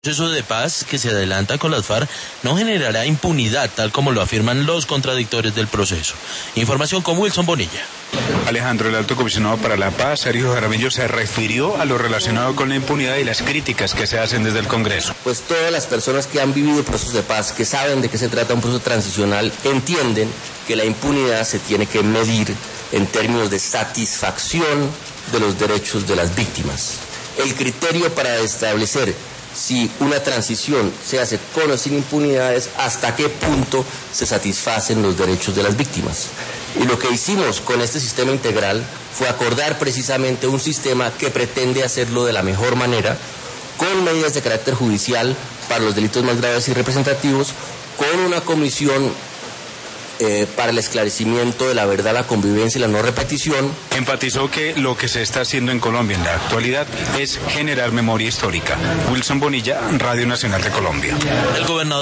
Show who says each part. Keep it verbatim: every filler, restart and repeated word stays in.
Speaker 1: El proceso de paz que se adelanta con las FARC no generará impunidad, tal como lo afirman los contradictores del proceso. Información con Wilson Bonilla.
Speaker 2: Alejandro, el alto comisionado para la paz, Sergio Jaramillo, se refirió a lo relacionado con la impunidad y las críticas que se hacen desde el Congreso.
Speaker 3: Pues todas las personas que han vivido procesos de paz, que saben de qué se trata un proceso transicional, entienden que la impunidad se tiene que medir en términos de satisfacción de los derechos de las víctimas. El criterio para establecer si una transición se hace con o sin impunidades, hasta qué punto se satisfacen los derechos de las víctimas. Y lo que hicimos con este sistema integral fue acordar precisamente un sistema que pretende hacerlo de la mejor manera, con medidas de carácter judicial para los delitos más graves y representativos, con una comisión Eh, para el esclarecimiento de la verdad, la convivencia y la no repetición.
Speaker 2: Enfatizó que lo que se está haciendo en Colombia en la actualidad es generar memoria histórica. Wilson Bonilla, Radio Nacional de Colombia.
Speaker 1: El gobernador